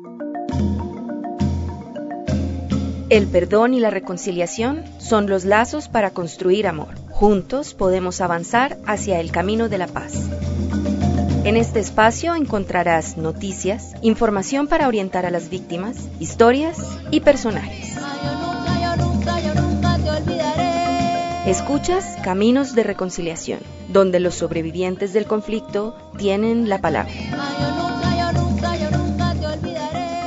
El perdón y la reconciliación son los lazos para construir amor. Juntos podemos avanzar hacia el camino de la paz. En este espacio encontrarás noticias, información para orientar a las víctimas, historias y personajes. Yo nunca te olvidaré. Escuchas Caminos de Reconciliación, donde los sobrevivientes del conflicto tienen la palabra. Yo nunca te olvidaré.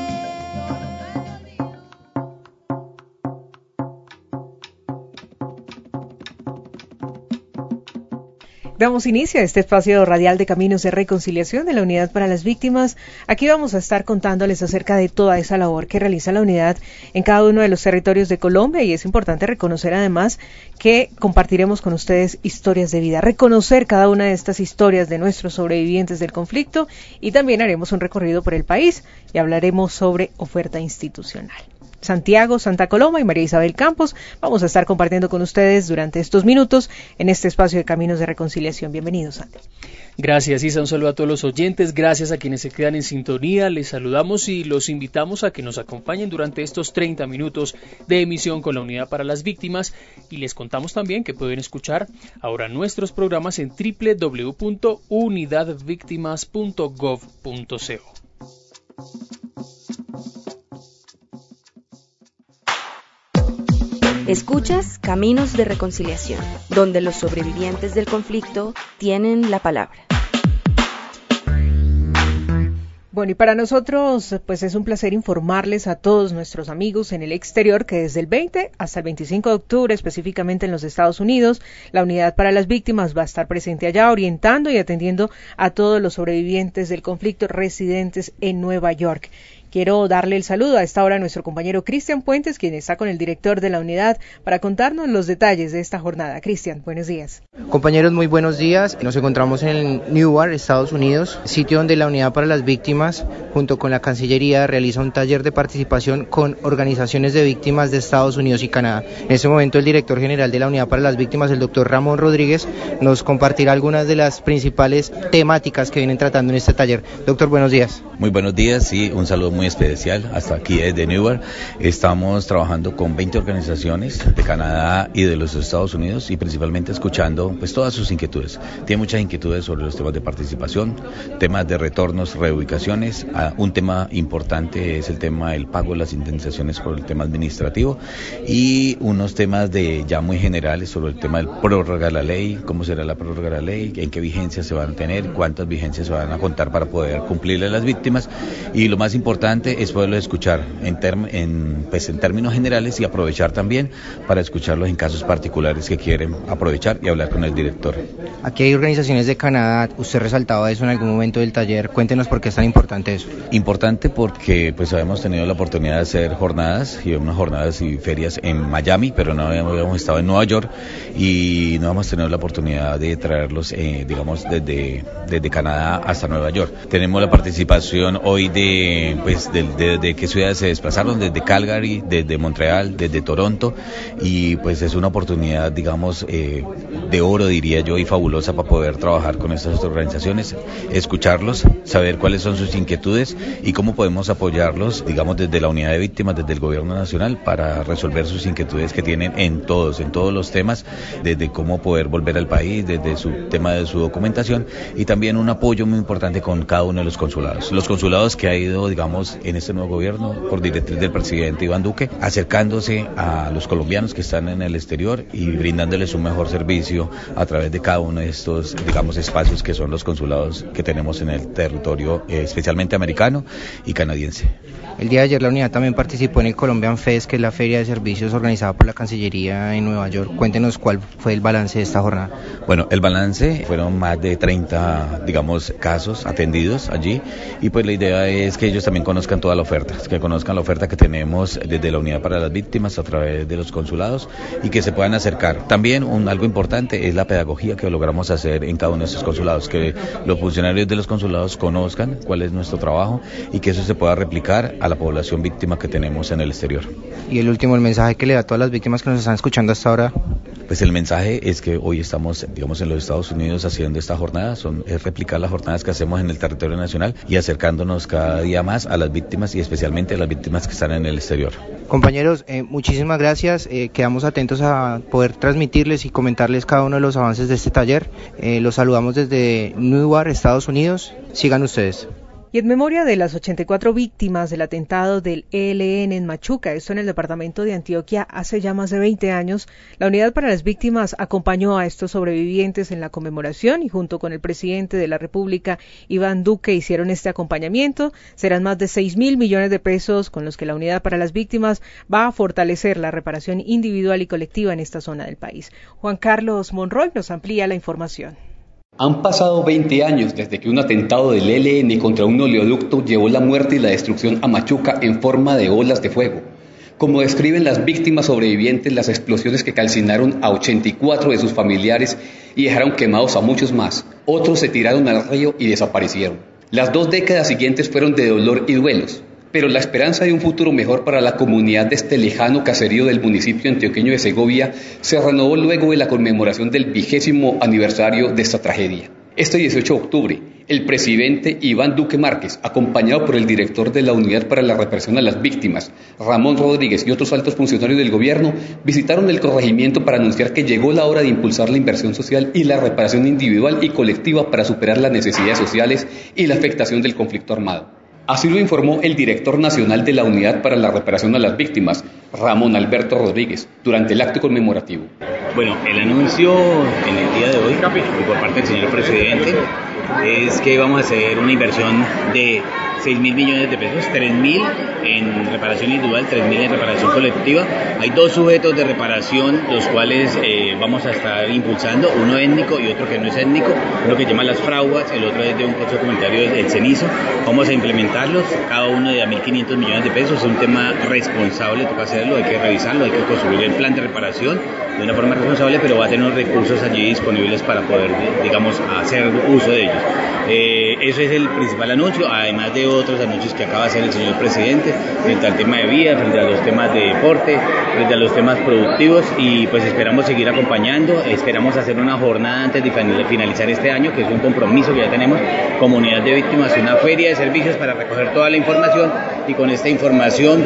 Damos inicio a este espacio radial de Caminos de Reconciliación de la Unidad para las Víctimas. Aquí vamos a estar contándoles acerca de toda esa labor que realiza la unidad en cada uno de los territorios de Colombia, y es importante reconocer además que compartiremos con ustedes historias de vida, reconocer cada una de estas historias de nuestros sobrevivientes del conflicto, y también haremos un recorrido por el país y hablaremos sobre oferta institucional. Santiago, Santa Coloma y María Isabel Campos vamos a estar compartiendo con ustedes durante estos minutos en este espacio de Caminos de Reconciliación. Bienvenidos, Santi. Gracias, Isa. Un saludo a todos los oyentes. Gracias a quienes se quedan en sintonía. Les saludamos y los invitamos a que nos acompañen durante estos 30 minutos de emisión con la Unidad para las Víctimas, y les contamos también que pueden escuchar ahora nuestros programas en www.unidadvictimas.gov.co. Escuchas Caminos de Reconciliación, donde los sobrevivientes del conflicto tienen la palabra. Bueno, y para nosotros pues es un placer informarles a todos nuestros amigos en el exterior que desde el 20 hasta el 25 de octubre, específicamente en los Estados Unidos, la Unidad para las Víctimas va a estar presente allá, orientando y atendiendo a todos los sobrevivientes del conflicto residentes en Nueva York. Quiero darle el saludo a esta hora a nuestro compañero Cristian Puentes, quien está con el director de la unidad para contarnos los detalles de esta jornada. Cristian, buenos días. Compañeros, muy buenos días. Nos encontramos en Newark, Estados Unidos, sitio donde la Unidad para las Víctimas, junto con la Cancillería, realiza un taller de participación con organizaciones de víctimas de Estados Unidos y Canadá. En este momento, el director general de la Unidad para las Víctimas, el doctor Ramón Rodríguez, nos compartirá algunas de las principales temáticas que vienen tratando en este taller. Doctor, buenos días. Muy buenos días, sí, un saludo muy especial hasta aquí desde Newark. Estamos trabajando con 20 organizaciones de Canadá y de los Estados Unidos, y principalmente escuchando pues todas sus inquietudes. Tiene muchas inquietudes sobre los temas de participación, temas de retornos, reubicaciones. Un tema importante es el tema del pago de las indemnizaciones por el tema administrativo, y unos temas de ya muy generales sobre el tema del prórroga de la ley, cómo será la prórroga de la ley, en qué vigencias se van a tener, cuántas vigencias se van a contar para poder cumplirle a las víctimas, y lo más importante es poderlo escuchar en términos generales, y aprovechar también para escucharlos en casos particulares que quieren aprovechar y hablar con el director. Aquí hay organizaciones de Canadá, usted resaltaba eso en algún momento del taller, cuéntenos por qué es tan importante eso. Importante porque pues habíamos tenido la oportunidad de hacer jornadas y ferias en Miami, pero no habíamos estado en Nueva York, y no hemos tenido la oportunidad de traerlos desde Canadá hasta Nueva York. Tenemos la participación hoy de qué ciudades se desplazaron, desde Calgary, desde Montreal, desde Toronto, y pues es una oportunidad, de oro, diría yo, y fabulosa para poder trabajar con estas organizaciones, escucharlos, saber cuáles son sus inquietudes y cómo podemos apoyarlos, desde la unidad de víctimas, desde el gobierno nacional, para resolver sus inquietudes que tienen en todos los temas, desde cómo poder volver al país, desde su tema de su documentación, y también un apoyo muy importante con cada uno de los consulados. Los consulados que ha ido, en este nuevo gobierno, por directriz del presidente Iván Duque, acercándose a los colombianos que están en el exterior y brindándoles un mejor servicio a través de cada uno de estos, espacios que son los consulados que tenemos en el territorio, especialmente americano y canadiense. El día de ayer la unidad también participó en el Colombian Fest, que es la feria de servicios organizada por la Cancillería en Nueva York. Cuéntenos cuál fue el balance de esta jornada. Bueno, el balance fueron más de 30, casos atendidos allí, y pues la idea es que ellos también conozcan toda la oferta, que conozcan la oferta que tenemos desde la Unidad para las Víctimas a través de los consulados, y que se puedan acercar. También algo importante es la pedagogía que logramos hacer en cada uno de estos consulados, que los funcionarios de los consulados conozcan cuál es nuestro trabajo y que eso se pueda replicar a la población víctima que tenemos en el exterior. Y el mensaje que le da a todas las víctimas que nos están escuchando hasta ahora. pues el mensaje es que hoy estamos, digamos, en los Estados Unidos haciendo esta jornada, es replicar las jornadas que hacemos en el territorio nacional y acercándonos cada día más a las víctimas y especialmente a las víctimas que están en el exterior. Compañeros, muchísimas gracias, quedamos atentos a poder transmitirles y comentarles cada uno de los avances de este taller. Los saludamos desde Newark, Estados Unidos, sigan ustedes. Y en memoria de las 84 víctimas del atentado del ELN en Machuca, esto en el departamento de Antioquia, hace ya más de 20 años, la Unidad para las Víctimas acompañó a estos sobrevivientes en la conmemoración y junto con el presidente de la República, Iván Duque, hicieron este acompañamiento. Serán más de 6.000 millones de pesos con los que la Unidad para las Víctimas va a fortalecer la reparación individual y colectiva en esta zona del país. Juan Carlos Monroy nos amplía la información. Han pasado 20 años desde que un atentado del ELN contra un oleoducto llevó la muerte y la destrucción a Machuca en forma de olas de fuego. Como describen las víctimas sobrevivientes, las explosiones que calcinaron a 84 de sus familiares y dejaron quemados a muchos más. Otros se tiraron al río y desaparecieron. Las 2 décadas siguientes fueron de dolor y duelos, pero la esperanza de un futuro mejor para la comunidad de este lejano caserío del municipio antioqueño de Segovia se renovó luego de la conmemoración del 20º aniversario de esta tragedia. Este 18 de octubre, el presidente Iván Duque Márquez, acompañado por el director de la Unidad para la Reparación a las Víctimas, Ramón Rodríguez, y otros altos funcionarios del gobierno, visitaron el corregimiento para anunciar que llegó la hora de impulsar la inversión social y la reparación individual y colectiva para superar las necesidades sociales y la afectación del conflicto armado. Así lo informó el director nacional de la Unidad para la Reparación a las Víctimas, Ramón Alberto Rodríguez, durante el acto conmemorativo. Bueno, el anuncio en el día de hoy, y por parte del señor presidente, es que vamos a hacer una inversión de 6.000 millones de pesos, 3.000 en reparación individual, 3.000 en reparación colectiva. Hay 2 sujetos de reparación, los cuales vamos a estar impulsando, uno étnico y otro que no es étnico, uno que se llama las fraguas, el otro es de un coche comunitario del Cenizo. Vamos a implementarlos, cada uno de 1.500 millones de pesos, es un tema responsable, toca hacerlo, hay que revisarlo, hay que construir el plan de reparación de una forma responsable, pero va a tener unos recursos allí disponibles para poder, digamos, hacer uso de ellos. Ese es el principal anuncio, además de otros anuncios que acaba de hacer el señor presidente frente al tema de vías, frente a los temas de deporte, frente a los temas productivos, y pues esperamos seguir acompañando, esperamos hacer una jornada antes de finalizar este año, que es un compromiso que ya tenemos como Unidad de Víctimas, una feria de servicios para recoger toda la información y con esta información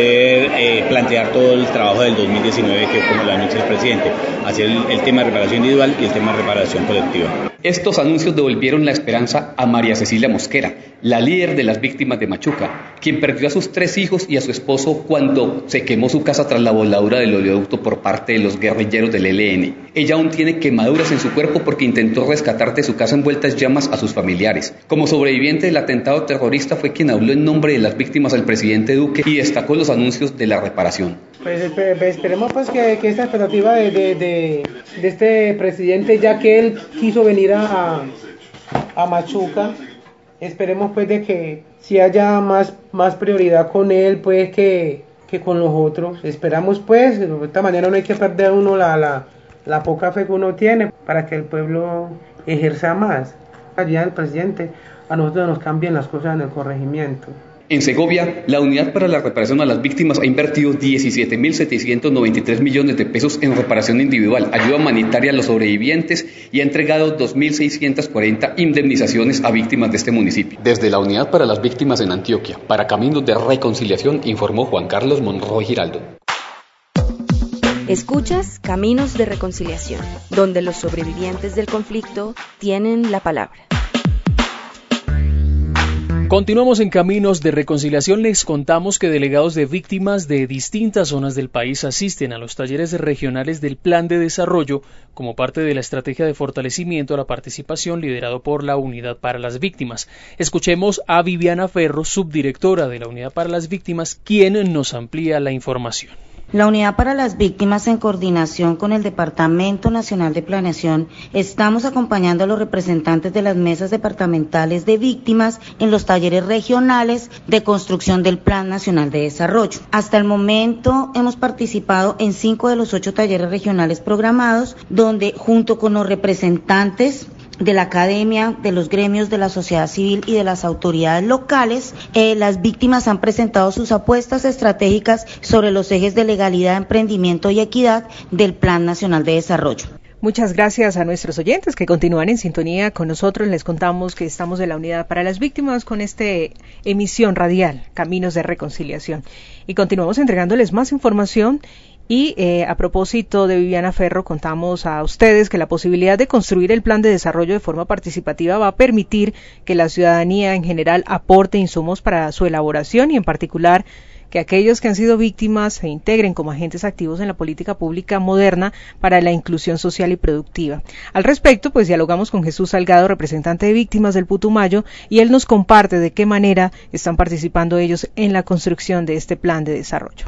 poder plantear todo el trabajo del 2019, que es como lo anuncia el presidente, hacer el tema de reparación individual y el tema de reparación colectiva. Estos anuncios devolvieron la esperanza a María Cecilia Mosquera, la líder de las víctimas de Machuca, quien perdió a sus 3 hijos y a su esposo cuando se quemó su casa tras la voladura del oleoducto por parte de los guerrilleros del ELN. Ella aún tiene quemaduras en su cuerpo porque intentó rescatar de su casa envueltas llamas a sus familiares. Como sobreviviente del atentado terrorista fue quien habló en nombre de las víctimas al presidente Duque y destacó los anuncios de la reparación. Pues esperemos pues que esta expectativa de este presidente, ya que él quiso venir a Machuca, esperemos pues de que si haya más prioridad con él pues que con los otros. Esperamos pues, de esta manera no hay que perder uno la poca fe que uno tiene para que el pueblo ejerza más. Allá el presidente, a nosotros nos cambian las cosas en el corregimiento. En Segovia, la Unidad para la Reparación a las Víctimas ha invertido 17.793 millones de pesos en reparación individual, ayuda humanitaria a los sobrevivientes y ha entregado 2.640 indemnizaciones a víctimas de este municipio. Desde la Unidad para las Víctimas en Antioquia, para Caminos de Reconciliación, informó Juan Carlos Monroy Giraldo. Escuchas Caminos de Reconciliación, donde los sobrevivientes del conflicto tienen la palabra. Continuamos en Caminos de Reconciliación. Les contamos que delegados de víctimas de distintas zonas del país asisten a los talleres regionales del Plan de Desarrollo como parte de la estrategia de fortalecimiento a la participación liderado por la Unidad para las Víctimas. Escuchemos a Viviana Ferro, subdirectora de la Unidad para las Víctimas, quien nos amplía la información. La Unidad para las Víctimas, en coordinación con el Departamento Nacional de Planeación, estamos acompañando a los representantes de las mesas departamentales de víctimas en los talleres regionales de construcción del Plan Nacional de Desarrollo. Hasta el momento hemos participado en 5 de los 8 talleres regionales programados, donde junto con los representantes de la academia, de los gremios, de la sociedad civil y de las autoridades locales, las víctimas han presentado sus apuestas estratégicas sobre los ejes de legalidad, emprendimiento y equidad del Plan Nacional de Desarrollo. Muchas gracias a nuestros oyentes que continúan en sintonía con nosotros. Les contamos que estamos de la Unidad para las Víctimas con esta emisión radial, Caminos de Reconciliación. Y continuamos entregándoles más información. Y a propósito de Viviana Ferro, contamos a ustedes que la posibilidad de construir el plan de desarrollo de forma participativa va a permitir que la ciudadanía en general aporte insumos para su elaboración y en particular que aquellos que han sido víctimas se integren como agentes activos en la política pública moderna para la inclusión social y productiva. Al respecto, pues dialogamos con Jesús Salgado, representante de víctimas del Putumayo, y él nos comparte de qué manera están participando ellos en la construcción de este plan de desarrollo.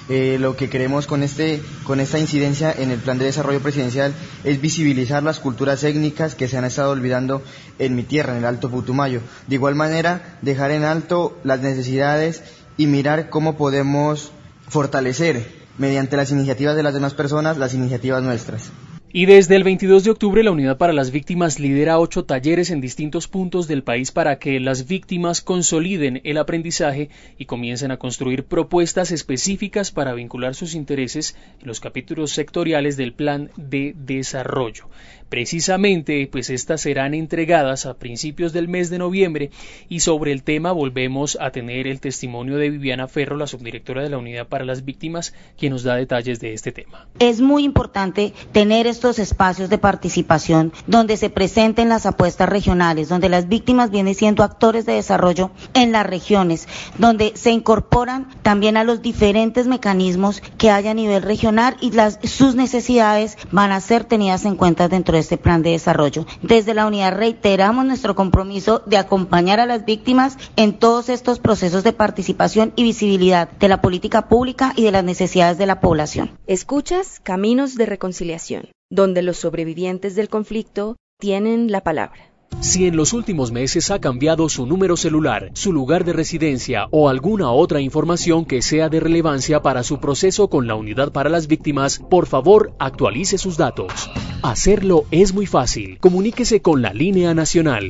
Lo que queremos con esta incidencia en el plan de desarrollo presidencial es visibilizar las culturas étnicas que se han estado olvidando en mi tierra, en el Alto Putumayo. De igual manera, dejar en alto las necesidades y mirar cómo podemos fortalecer, mediante las iniciativas de las demás personas, las iniciativas nuestras. Y desde el 22 de octubre la Unidad para las Víctimas lidera 8 talleres en distintos puntos del país para que las víctimas consoliden el aprendizaje y comiencen a construir propuestas específicas para vincular sus intereses en los capítulos sectoriales del Plan de Desarrollo. Precisamente, pues estas serán entregadas a principios del mes de noviembre y sobre el tema volvemos a tener el testimonio de Viviana Ferro, la subdirectora de la Unidad para las Víctimas, quien nos da detalles de este tema. Es muy importante tener estos espacios de participación donde se presenten las apuestas regionales, donde las víctimas vienen siendo actores de desarrollo en las regiones, donde se incorporan también a los diferentes mecanismos que hay a nivel regional y sus necesidades van a ser tenidas en cuenta dentro de este plan de desarrollo. Desde la unidad reiteramos nuestro compromiso de acompañar a las víctimas en todos estos procesos de participación y visibilidad de la política pública y de las necesidades de la población. Escuchas Caminos de Reconciliación, donde los sobrevivientes del conflicto tienen la palabra. Si en los últimos meses ha cambiado su número celular, su lugar de residencia o alguna otra información que sea de relevancia para su proceso con la Unidad para las Víctimas, por favor actualice sus datos. Hacerlo es muy fácil. Comuníquese con la línea nacional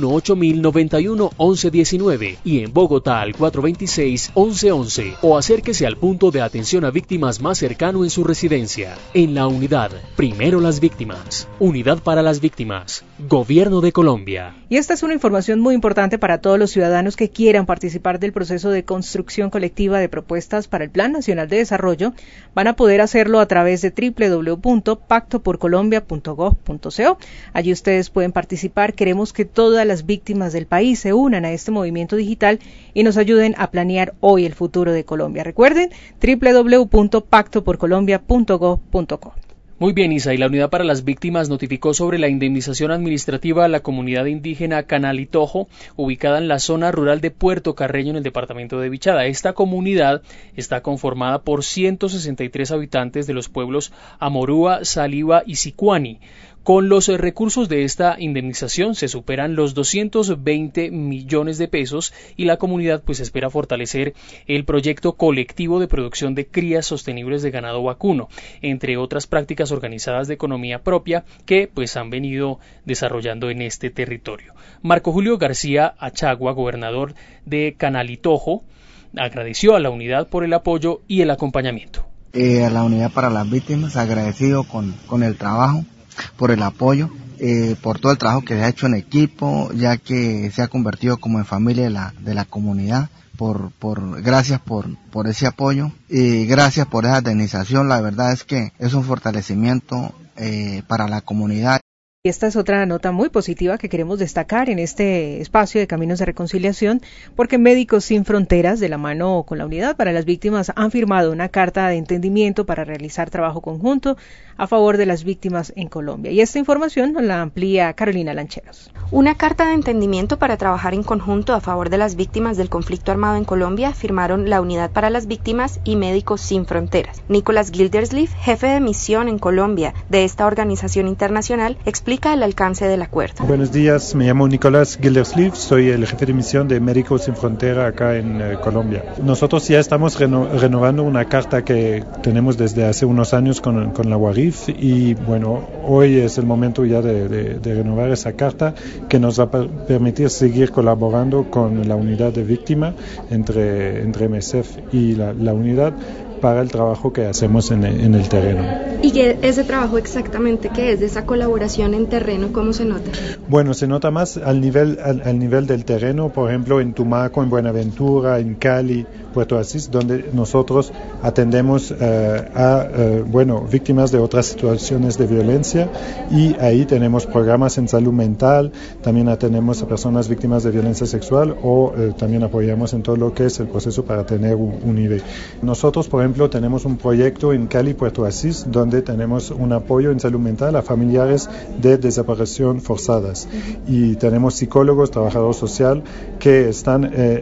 018-091-1119 y en Bogotá al 426-1111 o acérquese al punto de atención a víctimas más cercano en su residencia. En la unidad, primero las víctimas. Unidad para las Víctimas. Gobierno de Colombia. Y esta es una información muy importante para todos los ciudadanos que quieran participar del proceso de construcción colectiva de propuestas para el Plan Nacional de Desarrollo. Van a poder hacerlo a través de www.pactoporcolombia.gov.co. Allí ustedes pueden participar. Queremos que todas las víctimas del país se unan a este movimiento digital y nos ayuden a planear hoy el futuro de Colombia. Recuerden, www.pactoporcolombia.gov.co. Muy bien, Isa, y la Unidad para las Víctimas notificó sobre la indemnización administrativa a la comunidad indígena Canalitojo, ubicada en la zona rural de Puerto Carreño, en el departamento de Vichada. Esta comunidad está conformada por 163 habitantes de los pueblos Amorúa, Saliva y Sicuani. Con los recursos de esta indemnización se superan los 220 millones de pesos y la comunidad pues espera fortalecer el proyecto colectivo de producción de crías sostenibles de ganado vacuno, entre otras prácticas organizadas de economía propia que pues han venido desarrollando en este territorio. Marco Julio García Achagua, gobernador de Canalitojo, agradeció a la unidad por el apoyo y el acompañamiento. A la Unidad para las Víctimas, agradecido con el trabajo, por el apoyo, por todo el trabajo que se ha hecho en equipo, ya que se ha convertido como en familia de la comunidad. Gracias por ese apoyo y gracias por esa indemnización. La verdad es que es un fortalecimiento para la comunidad. Y esta es otra nota muy positiva que queremos destacar en este espacio de Caminos de Reconciliación, porque Médicos Sin Fronteras, de la mano con la Unidad para las Víctimas, han firmado una carta de entendimiento para realizar trabajo conjunto a favor de las víctimas en Colombia. Y esta información nos la amplía Carolina Lancheros. Una carta de entendimiento para trabajar en conjunto a favor de las víctimas del conflicto armado en Colombia firmaron la Unidad para las Víctimas y Médicos Sin Fronteras. Nicolás Gildersleeve, jefe de misión en Colombia de esta organización internacional, explica explica el alcance del acuerdo. Buenos días, me llamo Nicolás Gildersleeve, soy el jefe de misión de Médicos Sin Frontera acá en Colombia. Nosotros ya estamos renovando una carta que tenemos desde hace unos años con la UARIF y bueno, hoy es el momento ya de renovar esa carta que nos va a permitir seguir colaborando con la unidad de víctima entre MSF y la unidad para el trabajo que hacemos en el terreno. ¿Y qué ese trabajo exactamente qué es de esa colaboración en terreno? ¿Cómo se nota? Bueno, se nota más al nivel del terreno, por ejemplo en Tumaco, en Buenaventura, en Cali, Puerto Asís, donde nosotros atendemos a víctimas de otras situaciones de violencia y ahí tenemos programas en salud mental, también atendemos a personas víctimas de violencia sexual o también apoyamos en todo lo que es el proceso para tener un IVE. Nosotros, por ejemplo, tenemos un proyecto en Cali, Puerto Asís, donde tenemos un apoyo en salud mental a familiares de desaparición forzadas y tenemos psicólogos, trabajador social que están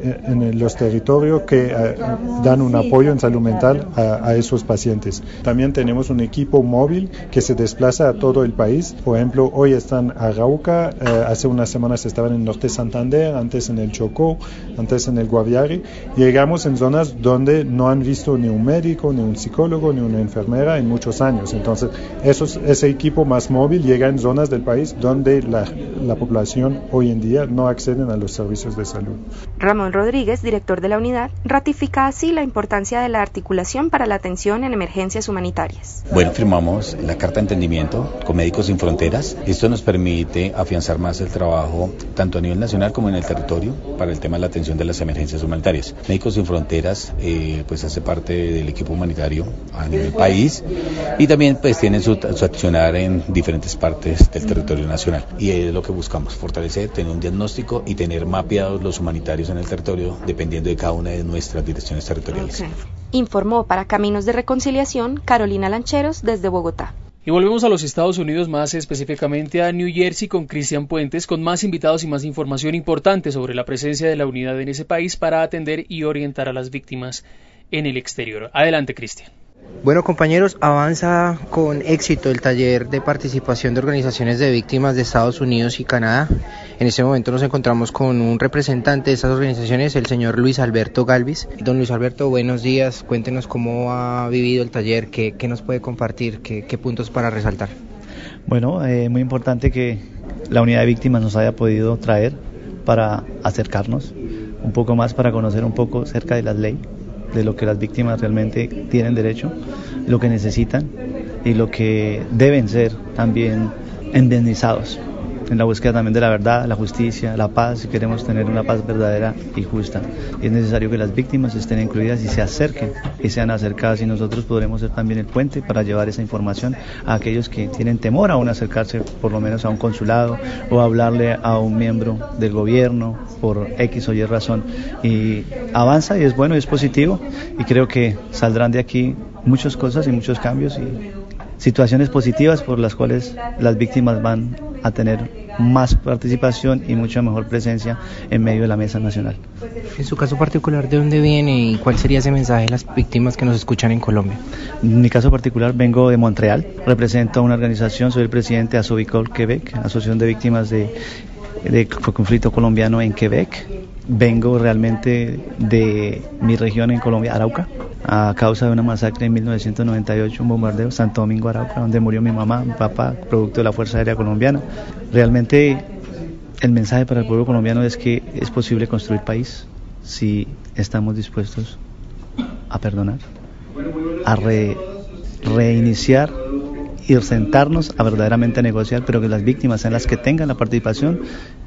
en los territorios que dan un apoyo en salud mental a esos pacientes. También tenemos un equipo móvil que se desplaza a todo el país. Por ejemplo, hoy están a Arauca, hace unas semanas estaban en Norte Santander, antes en el Chocó, antes en el Guaviare. Llegamos en zonas donde no han visto ni un médico, ni un psicólogo, ni una enfermera en muchos años. Entonces, ese equipo más móvil llega en zonas del país donde la población hoy en día no acceden a los servicios de salud. Ramón Rodríguez, director de la unidad, ratifica así la importancia de la articulación para la atención en emergencias humanitarias. Bueno, firmamos la Carta de Entendimiento con Médicos Sin Fronteras. Esto nos permite afianzar más el trabajo tanto a nivel nacional como en el territorio para el tema de la atención de las emergencias humanitarias. Médicos Sin Fronteras pues hace parte del equipo humanitario a nivel país y también pues tienen su accionar en diferentes partes del territorio nacional. Y es lo que buscamos, fortalecer, tener un diagnóstico y tener mapeados los humanitarios en el territorio dependiendo de cada una de nuestras direcciones territoriales. Okay. Informó para Caminos de Reconciliación Carolina Lancheros desde Bogotá. Y volvemos a los Estados Unidos, más específicamente a New Jersey, con Cristian Puentes, con más invitados y más información importante sobre la presencia de la unidad en ese país para atender y orientar a las víctimas en el exterior. Adelante, Cristian. Bueno, compañeros, avanza con éxito el taller de participación de organizaciones de víctimas de Estados Unidos y Canadá. En este momento nos encontramos con un representante de estas organizaciones, el señor Luis Alberto Galvis. Don Luis Alberto, buenos días. Cuéntenos cómo ha vivido el taller, qué nos puede compartir, qué puntos para resaltar. Bueno, muy importante que la unidad de víctimas nos haya podido traer para acercarnos un poco más, para conocer un poco acerca de la ley, de lo que las víctimas realmente tienen derecho, lo que necesitan y lo que deben ser también indemnizados en la búsqueda también de la verdad, la justicia, la paz, si queremos tener una paz verdadera y justa. Y es necesario que las víctimas estén incluidas y se acerquen y sean acercadas, y nosotros podremos ser también el puente para llevar esa información a aquellos que tienen temor aún a acercarse por lo menos a un consulado o a hablarle a un miembro del gobierno por X o Y razón. Y avanza y es bueno y es positivo, y creo que saldrán de aquí muchas cosas y muchos cambios y situaciones positivas por las cuales las víctimas van a tener más participación y mucha mejor presencia en medio de la mesa nacional. En su caso particular, ¿de dónde viene y cuál sería ese mensaje a las víctimas que nos escuchan en Colombia? En mi caso particular vengo de Montreal, represento a una organización, soy el presidente de Asobicol Quebec, Asociación de Víctimas de Conflicto Colombiano en Quebec. Vengo realmente de mi región en Colombia, Arauca, a causa de una masacre en 1998, un bombardeo, Santo Domingo, Arauca, donde murió mi mamá, mi papá, producto de la Fuerza Aérea Colombiana. Realmente el mensaje para el pueblo colombiano es que es posible construir país si estamos dispuestos a perdonar, a reiniciar y sentarnos a verdaderamente negociar, pero que las víctimas sean las que tengan la participación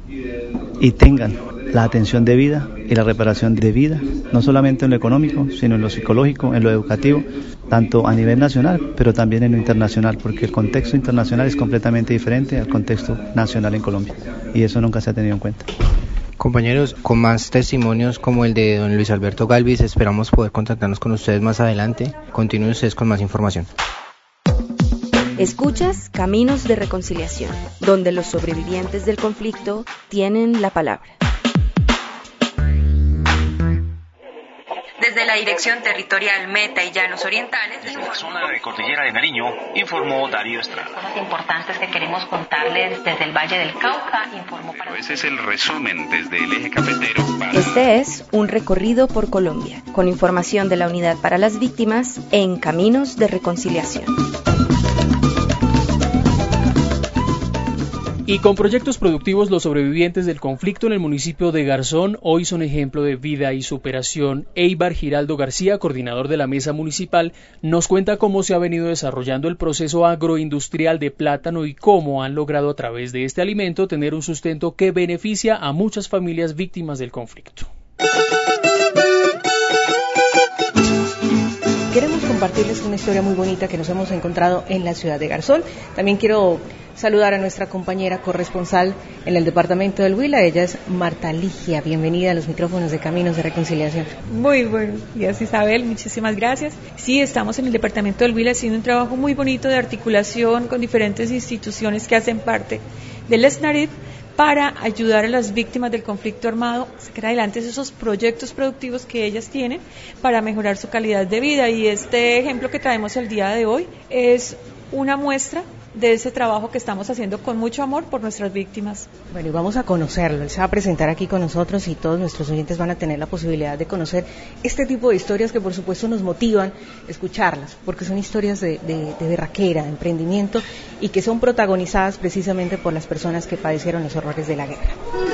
y tengan la atención debida y la reparación debida, no solamente en lo económico, sino en lo psicológico, en lo educativo, tanto a nivel nacional, pero también en lo internacional, porque el contexto internacional es completamente diferente al contexto nacional en Colombia, y eso nunca se ha tenido en cuenta. Compañeros, con más testimonios como el de don Luis Alberto Galvis, esperamos poder contactarnos con ustedes más adelante. Continúen ustedes con más información. Escuchas Caminos de Reconciliación, donde los sobrevivientes del conflicto tienen la palabra. Desde la Dirección Territorial Meta y Llanos Orientales. Desde la zona de Cordillera de Nariño, informó Darío Estrada. Cosas importantes que queremos contarles desde el Valle del Cauca, informó para... Ese es el resumen desde el eje cafetero. Este es un recorrido por Colombia, con información de la Unidad para las Víctimas en Caminos de Reconciliación. Y con proyectos productivos, los sobrevivientes del conflicto en el municipio de Garzón hoy son ejemplo de vida y superación. Eibar Giraldo García, coordinador de la mesa municipal, nos cuenta cómo se ha venido desarrollando el proceso agroindustrial de plátano y cómo han logrado a través de este alimento tener un sustento que beneficia a muchas familias víctimas del conflicto. Queremos compartirles una historia muy bonita que nos hemos encontrado en la ciudad de Garzón. También quiero saludar a nuestra compañera corresponsal en el departamento del Huila. Ella es Marta Ligia. Bienvenida a los micrófonos de Caminos de Reconciliación. Muy buenos días, Isabel. Muchísimas gracias. Sí, estamos en el departamento del Huila haciendo un trabajo muy bonito de articulación con diferentes instituciones que hacen parte del SNARIP para ayudar a las víctimas del conflicto armado a sacar adelante esos proyectos productivos que ellas tienen para mejorar su calidad de vida. Y este ejemplo que traemos el día de hoy es una muestra de ese trabajo que estamos haciendo con mucho amor por nuestras víctimas. Bueno, y vamos a conocerlo. Él se va a presentar aquí con nosotros y todos nuestros oyentes van a tener la posibilidad de conocer este tipo de historias que por supuesto nos motivan a escucharlas, porque son historias de berraquera, de emprendimiento y que son protagonizadas precisamente por las personas que padecieron los horrores de la guerra.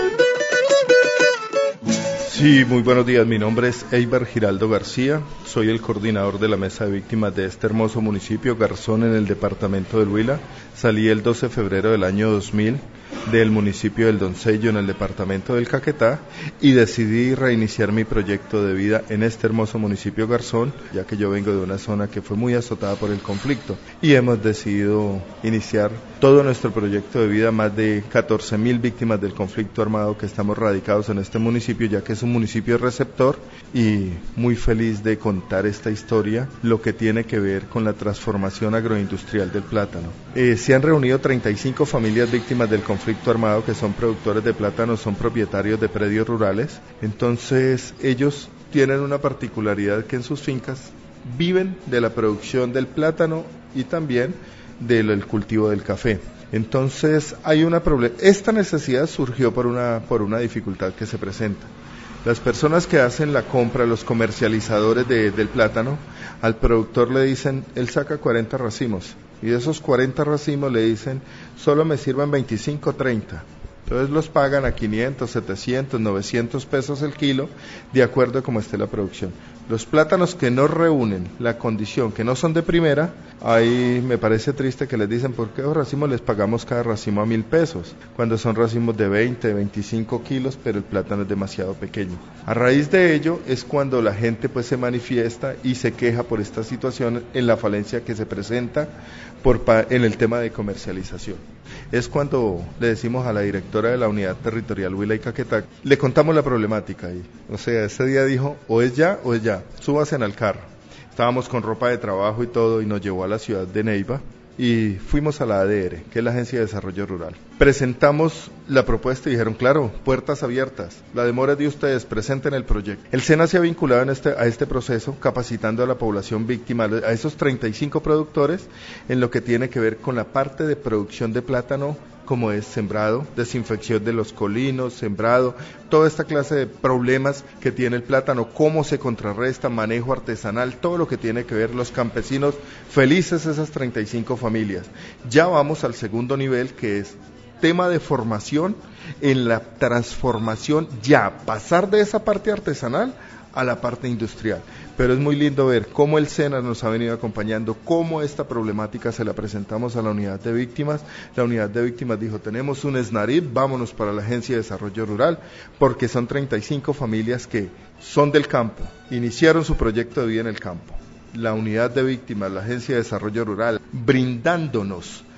Sí, muy buenos días. Mi nombre es Eibar Giraldo García. Soy el coordinador de la mesa de víctimas de este hermoso municipio, Garzón, en el departamento del Huila. Salí el 12 de febrero del año 2000 del municipio del Doncello, en el departamento del Caquetá, y decidí reiniciar mi proyecto de vida en este hermoso municipio Garzón, ya que yo vengo de una zona que fue muy azotada por el conflicto, y hemos decidido iniciar todo nuestro proyecto de vida. Más de 14.000 víctimas del conflicto armado que estamos radicados en este municipio, ya que es un municipio receptor, y muy feliz de contar esta historia, lo que tiene que ver con la transformación agroindustrial del plátano. Se han reunido 35 familias víctimas del conflicto armado que son productores de plátano, son propietarios de predios rurales. Entonces ellos tienen una particularidad, que en sus fincas viven de la producción del plátano y también del cultivo del café. Entonces hay esta necesidad surgió por una dificultad que se presenta. Las personas que hacen la compra, los comercializadores del plátano, al productor le dicen, él saca 40 racimos, y de esos 40 racimos le dicen, solo me sirvan 25, 30. Entonces los pagan a 500, 700, 900 pesos el kilo, de acuerdo a cómo esté la producción. Los plátanos que no reúnen la condición, que no son de primera, ahí me parece triste que les dicen, ¿por qué los racimos les pagamos cada racimo a 1.000 pesos? Cuando son racimos de 20, 25 kilos, pero el plátano es demasiado pequeño. A raíz de ello es cuando la gente pues se manifiesta y se queja por esta situación en la falencia que se presenta en el tema de comercialización. Es cuando le decimos a la directora de la unidad territorial Huila y Caquetá, le contamos la problemática ahí. O sea, ese día dijo, o es ya, súbase en el carro. Estábamos con ropa de trabajo y todo, y nos llevó a la ciudad de Neiva y fuimos a la ADR, que es la Agencia de Desarrollo Rural. Presentamos la propuesta y dijeron, claro, puertas abiertas, la demora es de ustedes, presenten el proyecto. El SENA se ha vinculado a este proceso, capacitando a la población víctima, a esos 35 productores, en lo que tiene que ver con la parte de producción de plátano, como es sembrado, desinfección de los colinos, sembrado, toda esta clase de problemas que tiene el plátano, cómo se contrarresta, manejo artesanal, todo lo que tiene que ver, los campesinos felices, esas 35 familias. Ya vamos al segundo nivel, que es tema de formación en la transformación, ya pasar de esa parte artesanal a la parte industrial. Pero es muy lindo ver cómo el SENA nos ha venido acompañando, cómo esta problemática se la presentamos a la unidad de víctimas. La unidad de víctimas dijo, tenemos un SNARIP, vámonos para la Agencia de Desarrollo Rural, porque son 35 familias que son del campo, iniciaron su proyecto de vida en el campo. La unidad de víctimas, la Agencia de Desarrollo Rural, brindándonos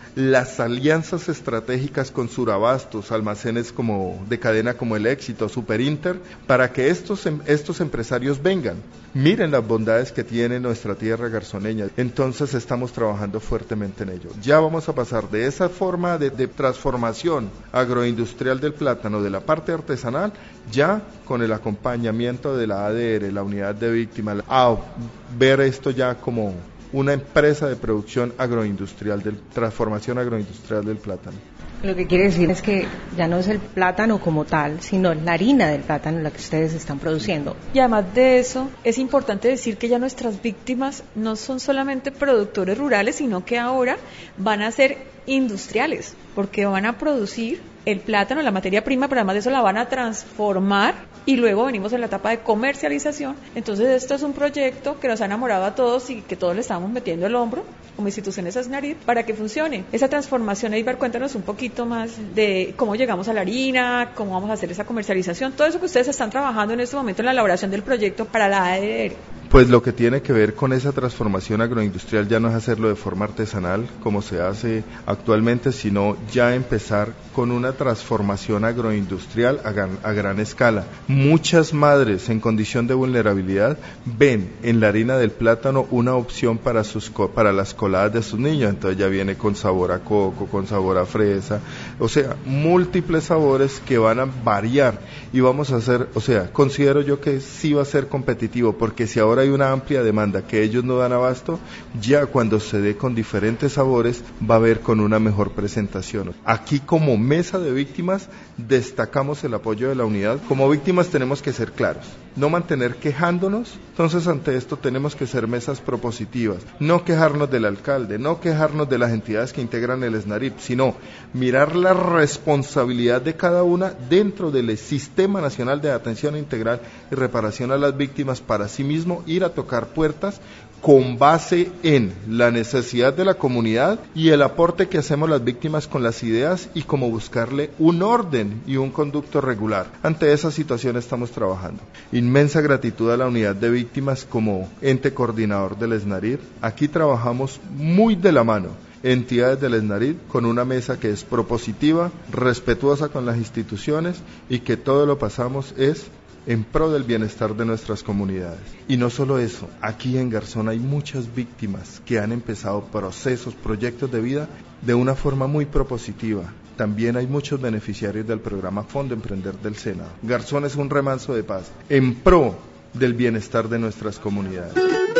las alianzas estratégicas con Surabastos, almacenes como de cadena como El Éxito, Superinter, para que estos empresarios vengan, miren las bondades que tiene nuestra tierra garzoneña. Entonces estamos trabajando fuertemente en ello. Ya vamos a pasar de esa forma de transformación agroindustrial del plátano, de la parte artesanal, ya con el acompañamiento de la ADR, la unidad de víctimas, a ver esto ya como una empresa de producción agroindustrial, transformación agroindustrial del plátano. Lo que quiere decir es que ya no es el plátano como tal, sino la harina del plátano la que ustedes están produciendo. Y además de eso, es importante decir que ya nuestras víctimas no son solamente productores rurales, sino que ahora van a ser industriales, porque van a producir el plátano, la materia prima, pero además de eso la van a transformar y luego venimos en la etapa de comercialización. Entonces esto es un proyecto que nos ha enamorado a todos y que todos le estamos metiendo el hombro como instituciones SNARIP para que funcione. Esa transformación, Eibar, cuéntanos un poquito más de cómo llegamos a la harina, cómo vamos a hacer esa comercialización, todo eso que ustedes están trabajando en este momento en la elaboración del proyecto para la ADR. Pues lo que tiene que ver con esa transformación agroindustrial ya no es hacerlo de forma artesanal como se hace actualmente, sino ya empezar con una transformación agroindustrial a gran escala. Muchas madres en condición de vulnerabilidad ven en la harina del plátano una opción para las coladas de sus niños, entonces ya viene con sabor a coco, con sabor a fresa, o sea, múltiples sabores que van a variar y vamos a hacer, o sea, considero yo que sí va a ser competitivo, porque si ahora hay una amplia demanda que ellos no dan abasto, ya cuando se dé con diferentes sabores va a haber con una mejor presentación. Aquí como mesa de víctimas destacamos el apoyo de la unidad. Como víctimas tenemos que ser claros, no mantener quejándonos, entonces ante esto tenemos que ser mesas propositivas, no quejarnos del alcalde, no quejarnos de las entidades que integran el SNARIP, sino mirar la responsabilidad de cada una dentro del Sistema Nacional de Atención Integral y Reparación a las Víctimas, para sí mismo ir a tocar puertas con base en la necesidad de la comunidad y el aporte que hacemos las víctimas con las ideas y cómo buscarle un orden y un conducto regular. Ante esa situación estamos trabajando. Inmensa gratitud a la unidad de víctimas como ente coordinador del SNARIP. Aquí trabajamos muy de la mano, entidades del SNARIP, con una mesa que es propositiva, respetuosa con las instituciones y que todo lo pasamos es en pro del bienestar de nuestras comunidades. Y no solo eso, aquí en Garzón hay muchas víctimas que han empezado procesos, proyectos de vida de una forma muy propositiva. También hay muchos beneficiarios del programa Fondo Emprender del Senado. Garzón es un remanso de paz en pro del bienestar de nuestras comunidades.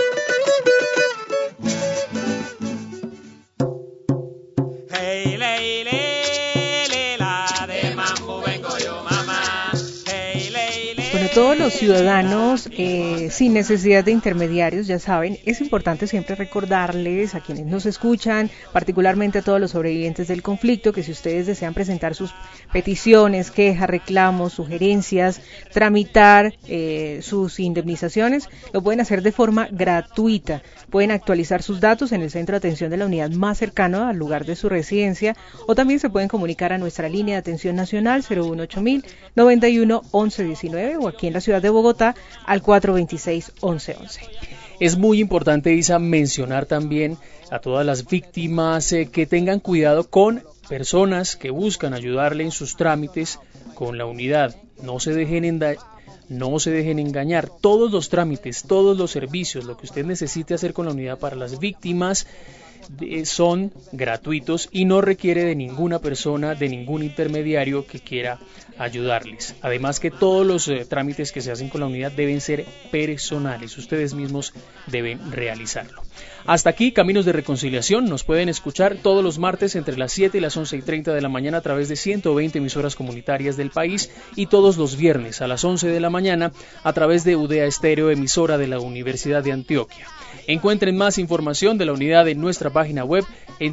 Todos los ciudadanos, sin necesidad de intermediarios, ya saben, es importante siempre recordarles a quienes nos escuchan, particularmente a todos los sobrevivientes del conflicto, que si ustedes desean presentar sus peticiones, quejas, reclamos, sugerencias, tramitar sus indemnizaciones, lo pueden hacer de forma gratuita. Pueden actualizar sus datos en el centro de atención de la unidad más cercano al lugar de su residencia, o también se pueden comunicar a nuestra línea de atención nacional 018.000 91 11 19 o aquí en la ciudad de Bogotá al 426-1111. Es muy importante, Isa, mencionar también a todas las víctimas que tengan cuidado con personas que buscan ayudarle en sus trámites con la unidad. No se dejen engañar. Todos los trámites, todos los servicios, lo que usted necesite hacer con la unidad para las víctimas son gratuitos y no requiere de ninguna persona, de ningún intermediario que quiera ayudarles. Además que todos los trámites que se hacen con la unidad deben ser personales, ustedes mismos deben realizarlo. Hasta aquí Caminos de Reconciliación. Nos pueden escuchar todos los martes entre las 7 y las 11:30 de la mañana a través de 120 emisoras comunitarias del país y todos los viernes a las 11 de la mañana a través de UDEA Estéreo, emisora de la Universidad de Antioquia. Encuentren más información de la unidad en nuestra página web en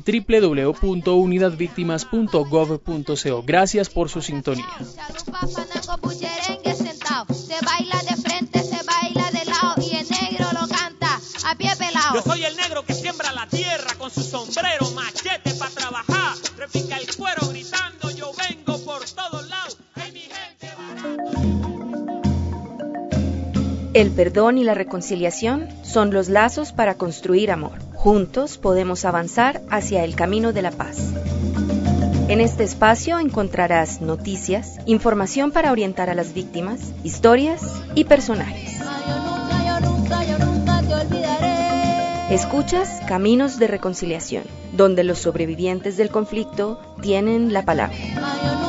www.unidadvictimas.gov.co. Gracias por su sintonía. Yo soy el negro que siembra la tierra con su sombrero, machete para trabajar, repica el cuero gritando, yo vengo por todos lados. Hey, mi gente. El perdón y la reconciliación son los lazos para construir amor. Juntos podemos avanzar hacia el camino de la paz. En este espacio encontrarás noticias, información para orientar a las víctimas, historias y personajes. Yo nunca te olvidaré. Escuchas Caminos de Reconciliación, donde los sobrevivientes del conflicto tienen la palabra.